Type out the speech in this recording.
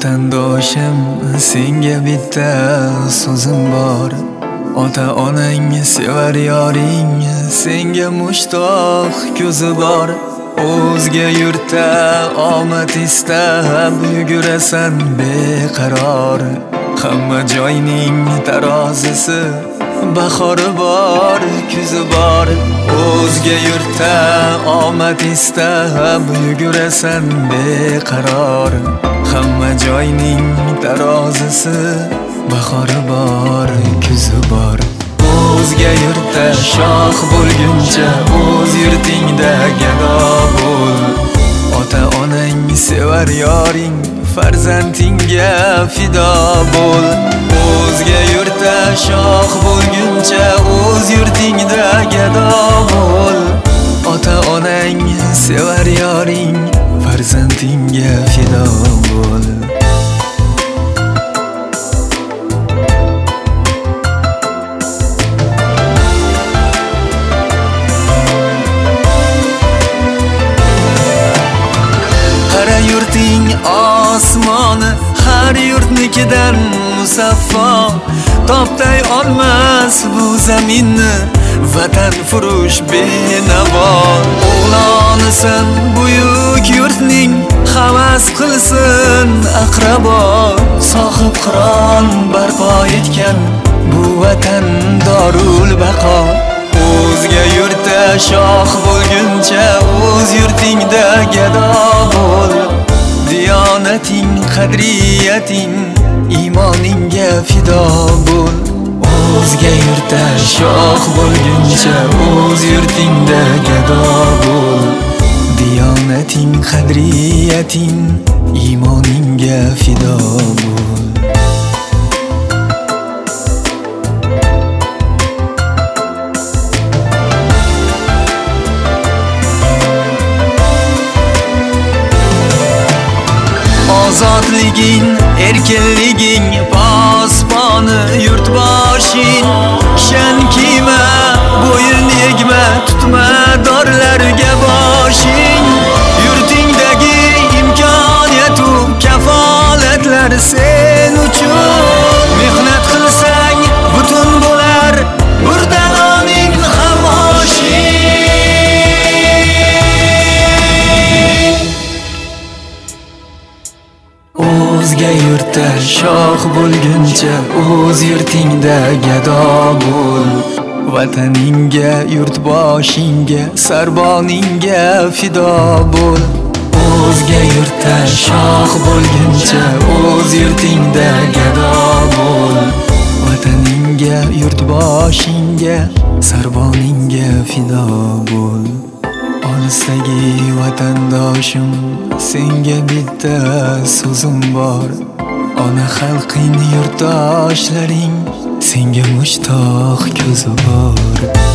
Vatandoshim, senga bitta so'zim bor. Ota-onang sevar yoring, senga mushtoq ko'zi bor. O'zga yurtda omad istab yugurasan beqaror. Hamma joyning tarozisi bahori bor, kuzi bor. O'zga yurtda omad istab yugurasan beqaror. Hamma joyning tarozisi bahori bor, kuzi bor. O'zga yurtda shoh bo'lguncha o'z yurtingda gado bo'l. Ota-onang sevar yoring, farzandingga fido bo'l. O'zga yurtda shoh bo'lguncha o'z yurtingda gado bo'l. Ota-onang sevar yoring, farzandingga fido bo'l. Qara yurting osmoni har yurtnikidan musaffo. Toptay olmas bu zaminni vatan furush benavo. O'g'lonisan buyuk yurtning, havas qilsin aqrabo. Sohib qiron barpo etgan bu vatan dorul baqo. O'zga yurtda shoh bo'lguncha o'z yurtingda gado bo'l. Diyonating, qadriyating, iymoningga fido bo'l. O'zga yurtda shoh bo'lguncha o'z yurtingda gado bo'l. Diyonating, qadriyating, iymoningga fido bo'l. Ozodliging, erkinliging posboni yurtboshing. Shan kiyma, bo'yin egma, tutma dorlarga boshing. Yurtingdagi imkoniyatu kafolatlar sen uchun. Mehnat qilsang butun bo'lar burdaloning ham oshing. O'zga yurtda shoh bo'lguncha o'z yurtingda gado bo'l. Vataningga, yurtboshingga, sarboningga fido bo'l. O'zga yurtda shoh bo'lguncha o'z yurtingda gado bo'l. Vataningga, yurtboshingga, sarboningga fido bo'l. Olisdagi vatandoshim, senga bitta so'zim bor. Ona xalqing, yurtdoshlaring, senga mushtoq ko'zi bor.